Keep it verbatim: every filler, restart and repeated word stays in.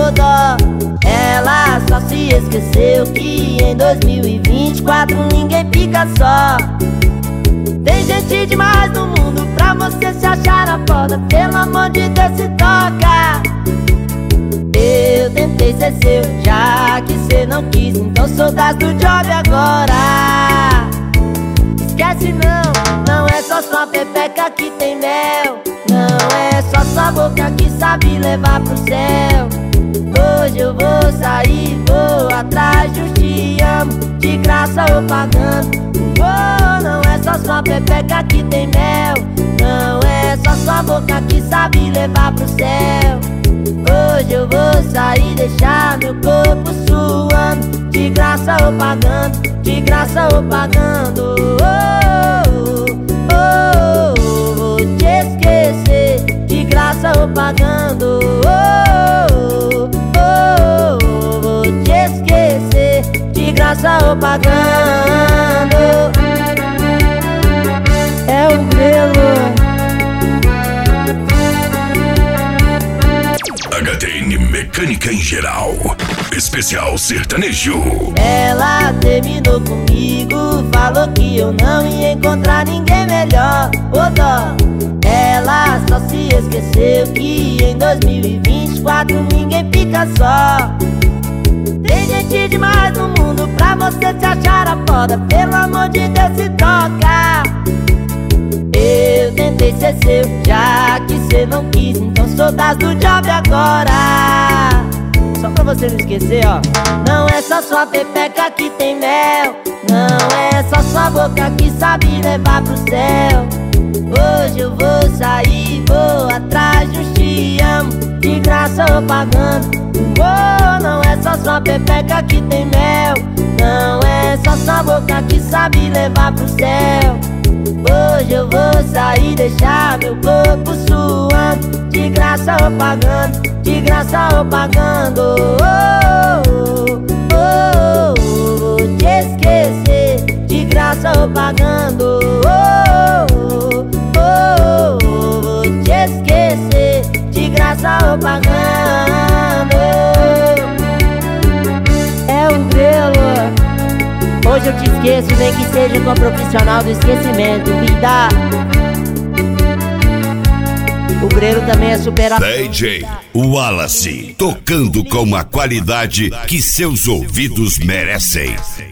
ô dó. Ela só se esqueceu que em dois mil e vinte e quatro ninguém fica só. Tem gente demais no mundo pra você se achar a foda. Pelo amor de Deus, se toca. Eu tentei ser seu, já que cê não quis, então sou das do job agora. Esquece não, não é só sua pepeca que tem mel. Não é só sua boca que sabe levar pro céu. Hoje eu vou sair, vou atrás de um te amo, de graça ou pagando. Oh, não é só sua pepeca que tem mel. Não é só sua boca que sabe levar pro céu. Hoje eu vou sair, deixar meu corpo suando, de graça ou pagando, de graça ou pagando. Oh, oh, oh, oh, vou te esquecer, de graça ou pagando. Oh, oh, oh, oh, vou te esquecer, de graça ou pagando. É o Grelo. H D N Mecânica em Geral, especial sertanejo. Ela terminou comigo, falou que eu não ia encontrar ninguém melhor. Ô dó, ela só se esqueceu que em dois mil e vinte e quatro ninguém fica só. Tem gente demais no mundo pra você se achar a foda. Pelo amor de Deus, se toca. Eu tentei ser seu, já que cê não quis, então sou das do job agora. Só pra você não esquecer, ó. Não é só sua pepeca que tem mel. Não é só sua boca que sabe levar pro céu. Hoje eu vou sair, vou atrás de um te amo, de graça ou pagando. Oh, não é só sua pepeca que tem mel. Não é só sua boca que sabe levar pro céu. Hoje eu vou sair, deixar meu corpo suando, de graça ou pagando, de graça ou pagando. Oh, oh, oh, oh, vou te esquecer, de graça ou pagando. Oh, oh, oh, oh, vou te esquecer, de graça ou pagando. É o Grelo. Hoje eu te esqueço, nem que seja com a profissional do esquecimento, vida. O Grelo também é superado. D J Wallace, tocando com a qualidade que seus ouvidos merecem.